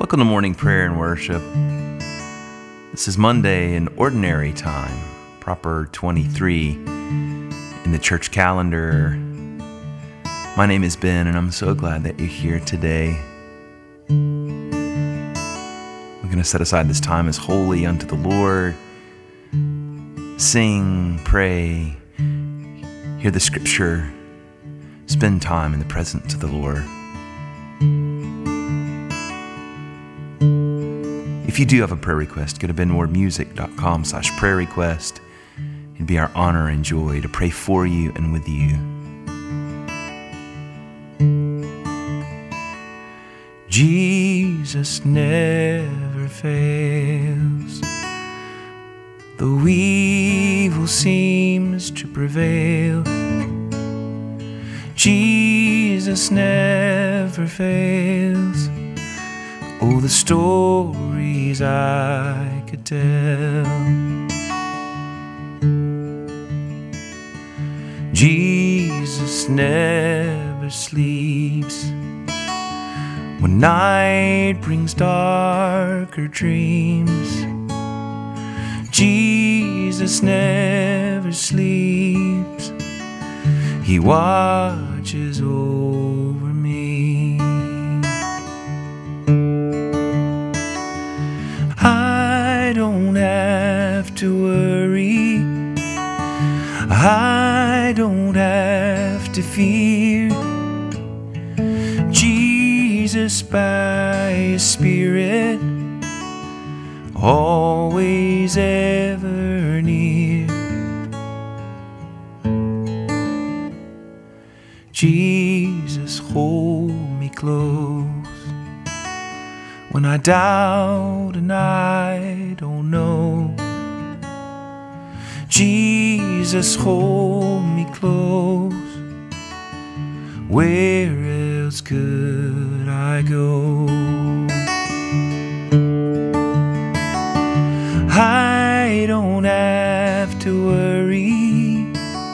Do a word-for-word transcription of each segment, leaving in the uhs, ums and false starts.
Welcome to morning prayer and worship. This is Monday in Ordinary Time, proper twenty-three in the church calendar. My name is Ben, and I'm so glad that you're here today. We're going to set aside this time as holy unto the Lord. Sing, pray, hear the scripture, spend time in the presence of the Lord. If you do have a prayer request, go to benwardmusic.com slash prayer request. It'd be our honor and joy to pray for you and with you. Jesus never fails, though evil seems to prevail. Jesus never fails. Oh, the stories I could tell. Jesus never sleeps. When night brings darker dreams, Jesus never sleeps. He watches over me. I don't have to worry. I don't have to fear. Jesus by His Spirit, always ever near. Jesus hold me close when I doubt and I don't know. Jesus hold me close. Where else could I go? I don't have to worry.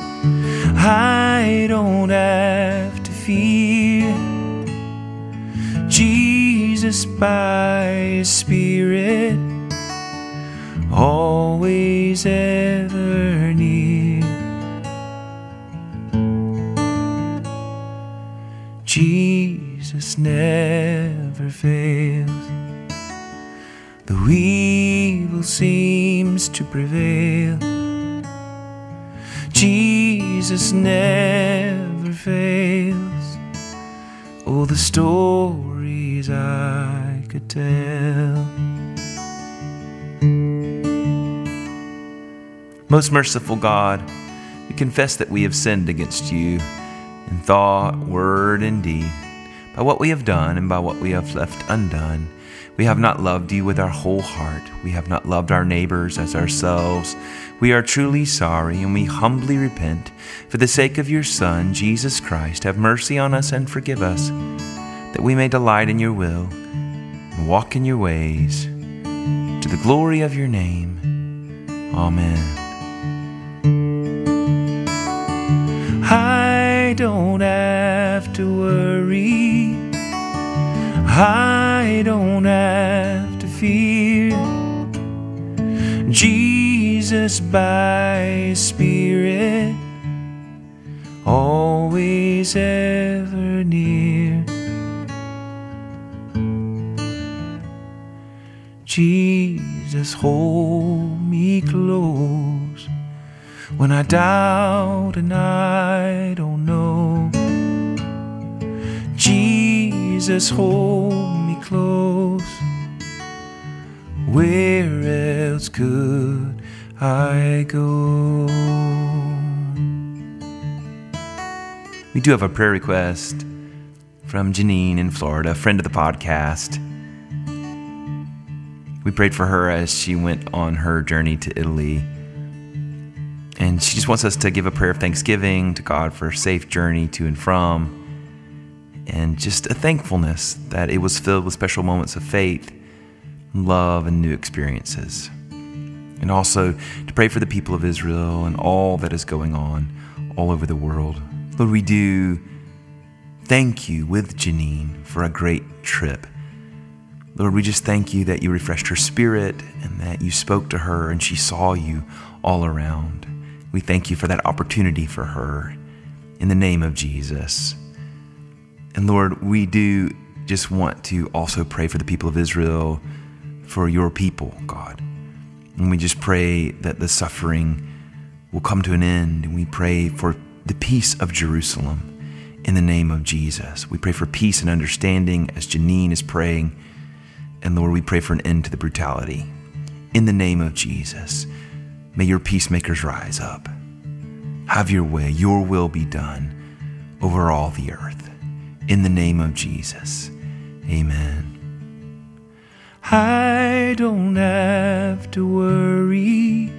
I don't have to fear. Jesus by His Spirit, always ever near. Jesus never fails, though evil seems to prevail. Jesus never fails. Oh, the stories I could tell. Most merciful God, we confess that we have sinned against you in thought, word, and deed, by what we have done and by what we have left undone. We have not loved you with our whole heart. We have not loved our neighbors as ourselves. We are truly sorry, and we humbly repent. For the sake of your Son, Jesus Christ, have mercy on us and forgive us, that we may delight in your will and walk in your ways, to the glory of your name. Amen. I don't have to worry. I don't have to fear. Jesus by His Spirit, always ever near. Jesus hold me close when I doubt and I don't know. Jesus hold me close. Where else could I go? We do have a prayer request from Janine in Florida, a friend of the podcast. We prayed for her as she went on her journey to Italy. And she just wants us to give a prayer of thanksgiving to God for a safe journey to and from, and just a thankfulness that it was filled with special moments of faith, love, and new experiences. And also to pray for the people of Israel and all that is going on all over the world. Lord, we do thank you with Janine for a great trip. Lord, we just thank you that you refreshed her spirit and that you spoke to her and she saw you all around. We thank you for that opportunity for her in the name of Jesus. And Lord, we do just want to also pray for the people of Israel, for your people, God. And we just pray that the suffering will come to an end. And we pray for the peace of Jerusalem in the name of Jesus. We pray for peace and understanding as Janine is praying. And Lord, we pray for an end to the brutality. In the name of Jesus, may your peacemakers rise up. Have your way, your will be done over all the earth. In the name of Jesus, amen. I don't have to worry.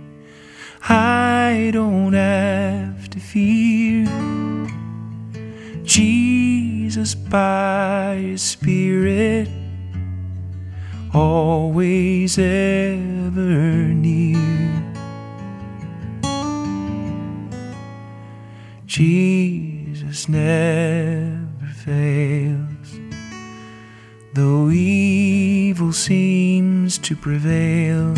I don't have to fear. Jesus, by His Spirit, always ever near. Jesus never fails. Though evil seems to prevail,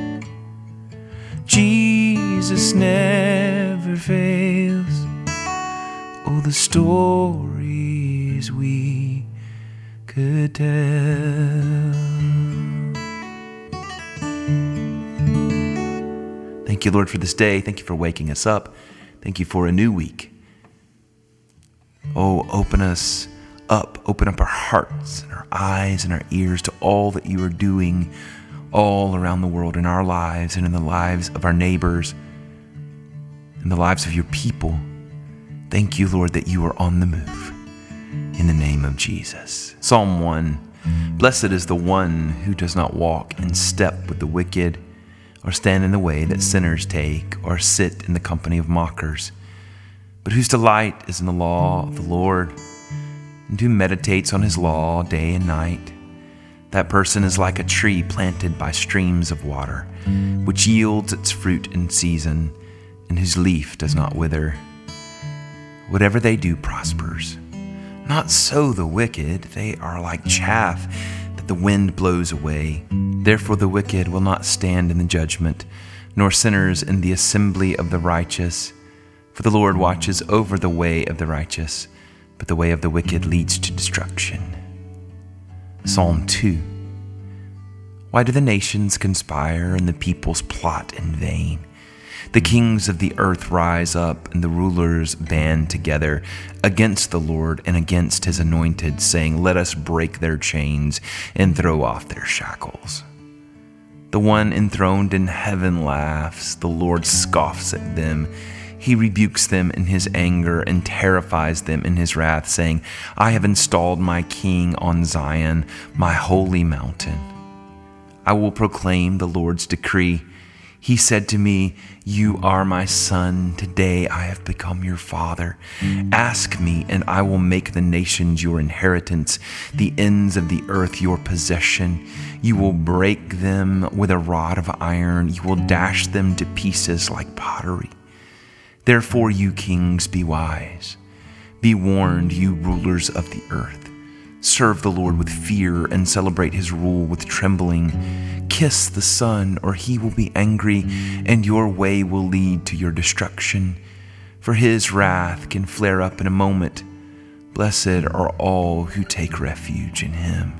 Jesus never fails. Oh, the stories we could tell. Thank you, Lord, for this day. Thank you for waking us up. Thank you for a new week. Oh, open us up, open up our hearts and our eyes and our ears to all that you are doing all around the world in our lives and in the lives of our neighbors, in the lives of your people. Thank you, Lord, that you are on the move in the name of Jesus. Psalm one, blessed is the one who does not walk in step with the wicked, or stand in the way that sinners take, or sit in the company of mockers, but whose delight is in the law of the Lord, and who meditates on his law day and night. That person is like a tree planted by streams of water, which yields its fruit in season, and whose leaf does not wither. Whatever they do prospers. Not so the wicked. They are like chaff that the wind blows away. Therefore the wicked will not stand in the judgment, nor sinners in the assembly of the righteous. For the Lord watches over the way of the righteous, but the way of the wicked leads to destruction. Psalm two. Why do the nations conspire and the peoples plot in vain? The kings of the earth rise up and the rulers band together against the Lord and against his anointed, saying, let us break their chains and throw off their shackles. The one enthroned in heaven laughs, the Lord scoffs at them. He rebukes them in his anger and terrifies them in his wrath, saying, I have installed my king on Zion, my holy mountain. I will proclaim the Lord's decree. He said to me, you are my son. Today I have become your father. Ask me, and I will make the nations your inheritance, the ends of the earth your possession. You will break them with a rod of iron. You will dash them to pieces like pottery. Therefore, you kings, be wise. Be warned, you rulers of the earth. Serve the Lord with fear and celebrate his rule with trembling. Kiss the Son, or he will be angry, and your way will lead to your destruction. For his wrath can flare up in a moment. Blessed are all who take refuge in him.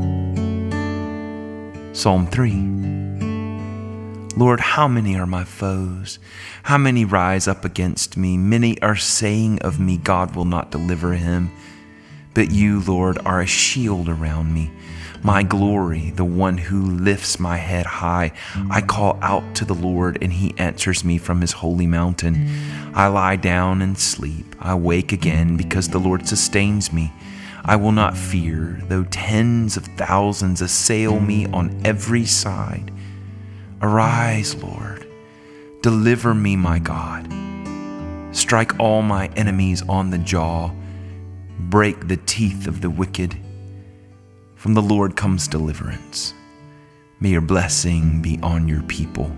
Psalm three. Lord, how many are my foes? How many rise up against me? Many are saying of me, God will not deliver him. But you, Lord, are a shield around me, my glory, the one who lifts my head high. I call out to the Lord, and he answers me from his holy mountain. I lie down and sleep. I wake again because the Lord sustains me. I will not fear, though tens of thousands assail me on every side. Arise, Lord. Deliver me, my God. Strike all my enemies on the jaw. Break the teeth of the wicked. From the Lord comes deliverance. May your blessing be on your people.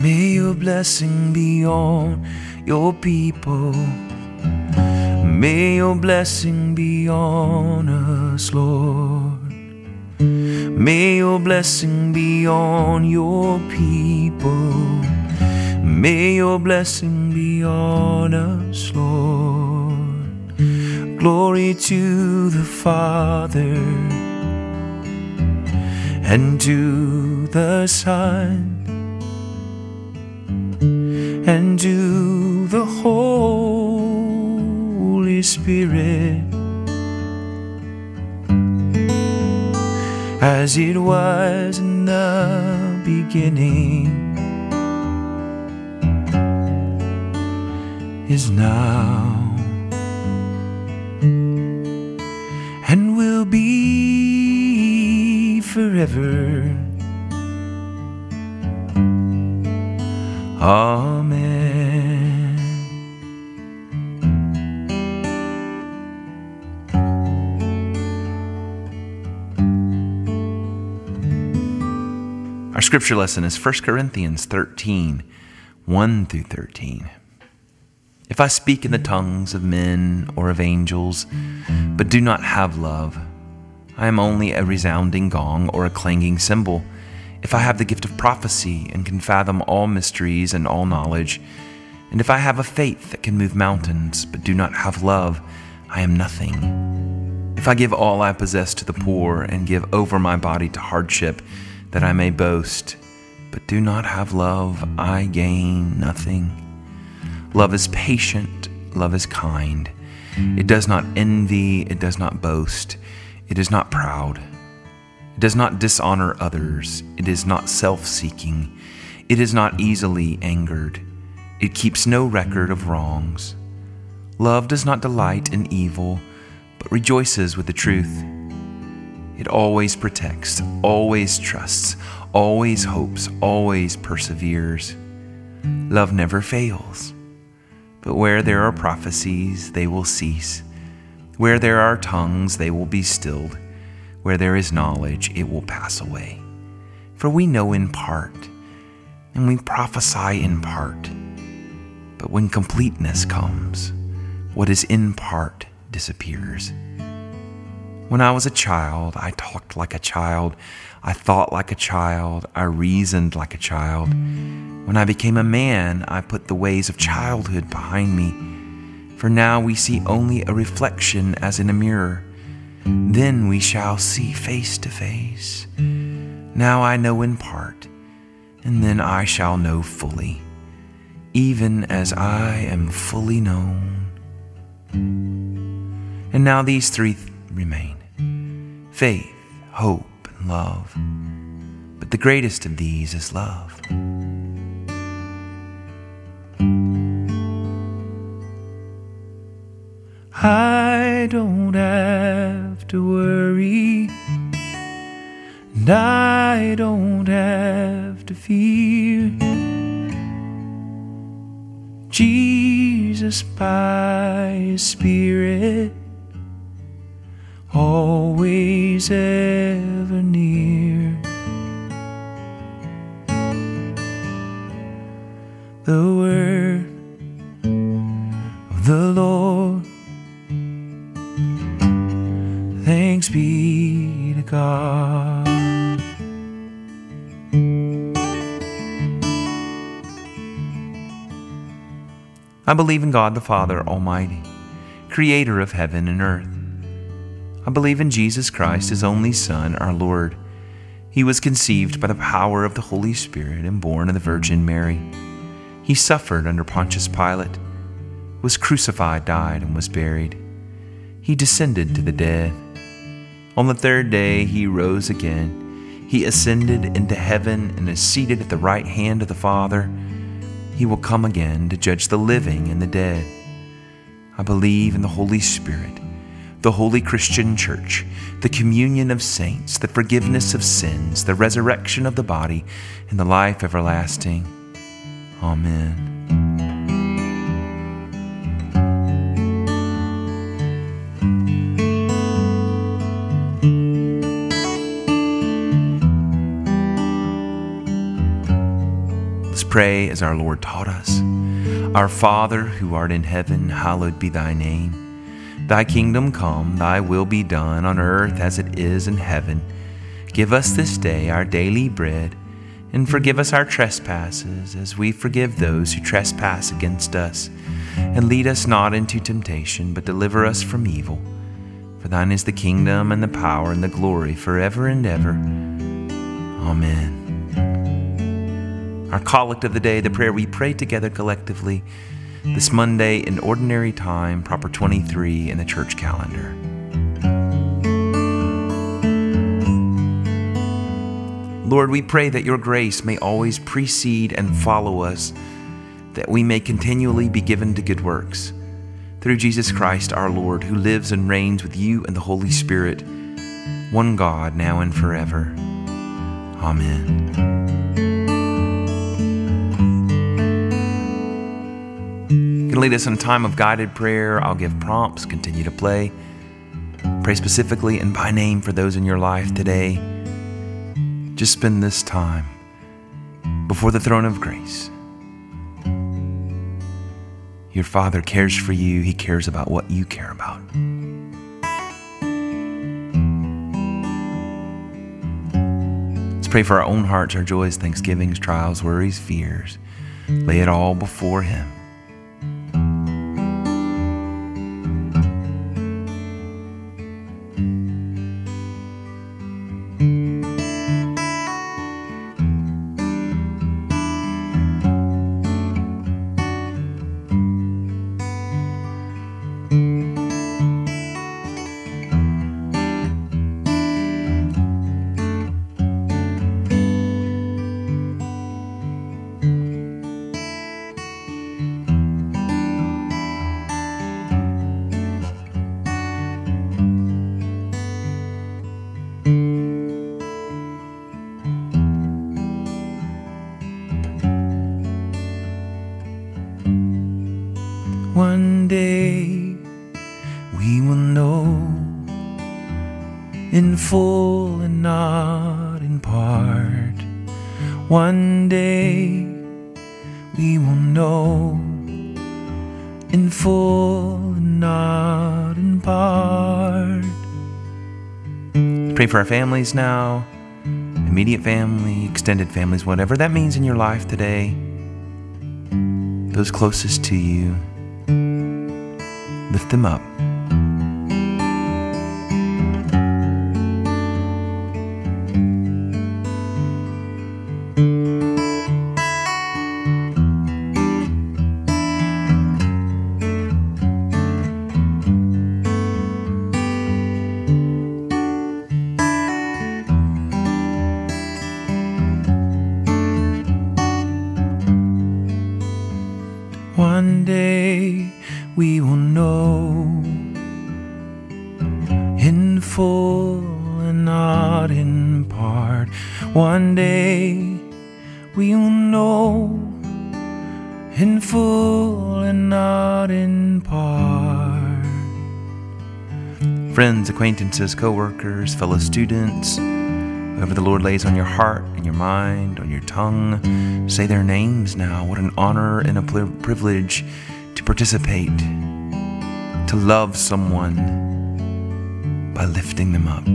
May your blessing be on your people. May your blessing be on us, Lord. May your blessing be on your people. May your blessing be on us, Lord. Glory to the Father, and to the Son, and to the Holy Spirit, as it was in the beginning, is now, and will be forever. Amen. Our scripture lesson is First Corinthians thirteen, one through thirteen. If I speak in the tongues of men or of angels, but do not have love, I am only a resounding gong or a clanging cymbal. If I have the gift of prophecy and can fathom all mysteries and all knowledge, and if I have a faith that can move mountains, but do not have love, I am nothing. If I give all I possess to the poor and give over my body to hardship, that I may boast, but do not have love, I gain nothing. Love is patient, love is kind. It does not envy, it does not boast, it is not proud. It does not dishonor others, it is not self-seeking, it is not easily angered, it keeps no record of wrongs. Love does not delight in evil, but rejoices with the truth. It always protects, always trusts, always hopes, always perseveres. Love never fails. But where there are prophecies, they will cease. Where there are tongues, they will be stilled. Where there is knowledge, it will pass away. For we know in part, and we prophesy in part. But when completeness comes, what is in part disappears. When I was a child, I talked like a child, I thought like a child, I reasoned like a child. When I became a man, I put the ways of childhood behind me. For now we see only a reflection as in a mirror. Then we shall see face to face. Now I know in part, and then I shall know fully, even as I am fully known. And now these three th- remain: faith, hope, and love. But the greatest of these is love. I don't have to worry, and I don't have to fear. Jesus, by His Spirit, always ever near. The word of the Lord, thanks be to God. I believe in God the Father Almighty, creator of heaven and earth. I believe in Jesus Christ, His only Son, our Lord. He was conceived by the power of the Holy Spirit and born of the Virgin Mary. He suffered under Pontius Pilate, was crucified, died, and was buried. He descended to the dead. On the third day He rose again. He ascended into heaven and is seated at the right hand of the Father. He will come again to judge the living and the dead. I believe in the Holy Spirit, the holy Christian Church, the communion of saints, the forgiveness of sins, the resurrection of the body, and the life everlasting. Amen. pray as our Lord taught us. Our Father, who art in heaven, hallowed be thy name. Thy kingdom come, thy will be done on earth as it is in heaven. Give us this day our daily bread, and forgive us our trespasses as we forgive those who trespass against us. And lead us not into temptation, but deliver us from evil. For thine is the kingdom and the power and the glory forever and ever. Amen. Our collect of the day, the prayer we pray together collectively this Monday in Ordinary Time, proper twenty-three in the church calendar. Lord, we pray that your grace may always precede and follow us, that we may continually be given to good works. Through Jesus Christ our Lord, who lives and reigns with you and the Holy Spirit, one God, now and forever. Amen. Going to lead us in a time of guided prayer. I'll give prompts, continue to play. Pray specifically and by name for those in your life today. Just spend this time before the throne of grace. Your Father cares for you. He cares about what you care about. Let's pray for our own hearts, our joys, thanksgivings, trials, worries, fears. Lay it all before Him. One day we will know in full and not in part. One day we will know in full and not in part. Pray for our families now, immediate family, extended families, whatever that means in your life today. Those closest to you. Lift them up. One day we will know in full and not in part. One day we will know in full and not in part. Friends, acquaintances, co-workers, fellow students, whoever the Lord lays on your heart and your mind, on your tongue, say their names now. What an honor and a privilege to participate, to love someone by lifting them up.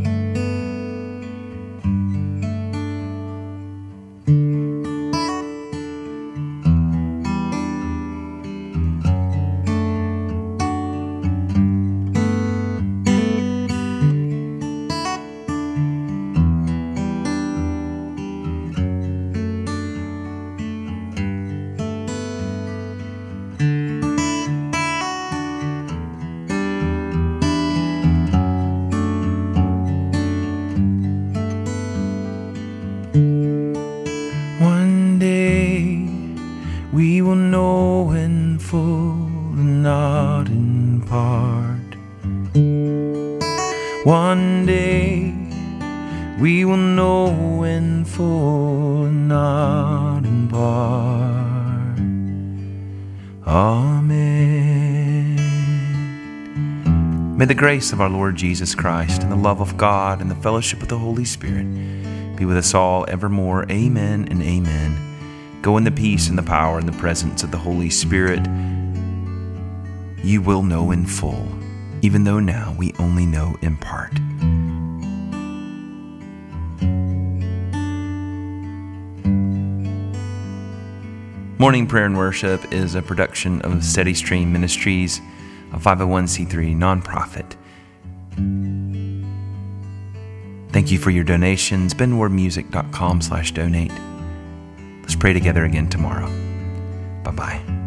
One day we will know in full and not in part. One day we will know in full and not in part. Amen. May the grace of our Lord Jesus Christ and the love of God and the fellowship of the Holy Spirit be with us all evermore. Amen and amen. Go in the peace and the power and the presence of the Holy Spirit. You will know in full, even though now we only know in part. Morning Prayer and Worship is a production of Steady Stream Ministries, a five oh one c three nonprofit. Thank you for your donations. benwardmusic dot com slash donate. Let's pray together again tomorrow. Bye-bye.